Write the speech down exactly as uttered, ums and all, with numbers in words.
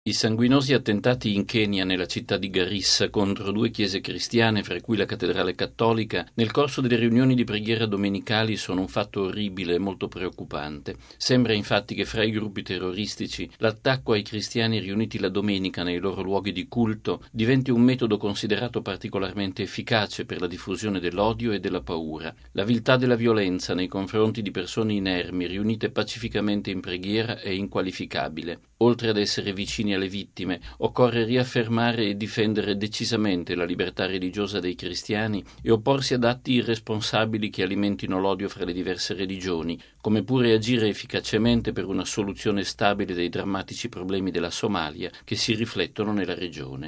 I sanguinosi attentati in Kenya, nella città di Garissa, contro due chiese cristiane, fra cui la cattedrale cattolica, nel corso delle riunioni di preghiera domenicali sono un fatto orribile e molto preoccupante. Sembra infatti che fra i gruppi terroristici l'attacco ai cristiani riuniti la domenica nei loro luoghi di culto diventi un metodo considerato particolarmente efficace per la diffusione dell'odio e della paura. La viltà della violenza nei confronti di persone inermi riunite pacificamente in preghiera è inqualificabile. Oltre ad essere vicini alle vittime, occorre riaffermare e difendere decisamente la libertà religiosa dei cristiani e opporsi ad atti irresponsabili che alimentino l'odio fra le diverse religioni, come pure agire efficacemente per una soluzione stabile dei drammatici problemi della Somalia che si riflettono nella regione.